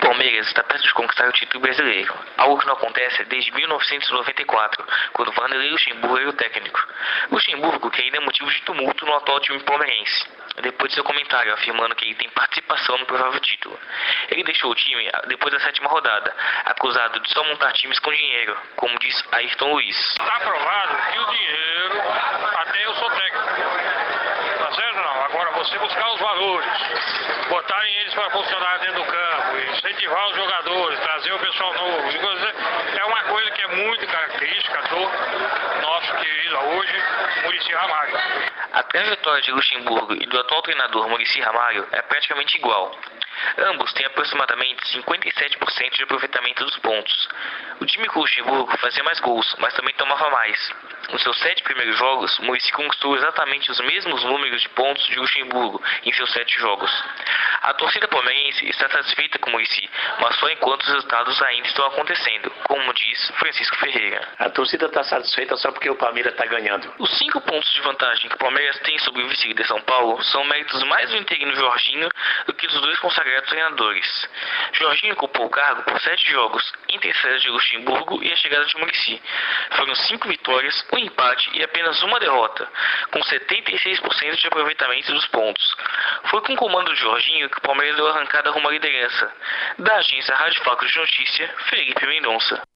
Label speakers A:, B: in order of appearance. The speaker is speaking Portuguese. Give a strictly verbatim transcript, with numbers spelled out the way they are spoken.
A: Palmeiras está perto de conquistar o título brasileiro, algo que não acontece desde mil novecentos e noventa e quatro, quando Vanderlei Luxemburgo era o técnico. Luxemburgo que ainda é motivo de tumulto no atual time palmeirense, depois de seu comentário afirmando que ele tem participação no provável título. Ele deixou o time depois da sétima rodada, acusado de só montar times com dinheiro, como diz Ayrton Luiz.
B: Está provado que o dinheiro, até eu sou técnico, tá certo ou não? Agora você buscar os valores, botarem eles para funcionar dentro do campo, incentivar os jogadores, trazer o pessoal novo, é uma coisa que é muito característica do nosso querido hoje, Muricy Ramalho.
A: A trajetória de Luxemburgo e do atual treinador Muricy Ramalho é praticamente igual. Ambos têm aproximadamente cinquenta e sete por cento de aproveitamento dos pontos. O time com Luxemburgo fazia mais gols, mas também tomava mais. Nos seus sete primeiros jogos, Muricy conquistou exatamente os mesmos números de pontos de Luxemburgo em seus sete jogos. A torcida palmeirense está satisfeita com Muricy, mas só enquanto os resultados ainda estão acontecendo, como diz Francisco Ferreira.
C: A torcida está satisfeita só porque o Palmeiras está ganhando.
A: Os cinco pontos de vantagem que o Palmeiras tem sobre o vice-líder São Paulo são méritos mais do interino Jorginho do que dos dois consagrados treinadores. Jorginho ocupou o cargo por sete jogos, entre a saída de Luxemburgo e a chegada de Muricy. Foram cinco vitórias, um empate e apenas uma derrota, com setenta e seis por cento de aproveitamento dos pontos. Foi com o comando de Jorginho que o Palmeiras deu arrancada rumo à liderança. Da agência Rádio Faco de Notícia, Felipe Mendonça.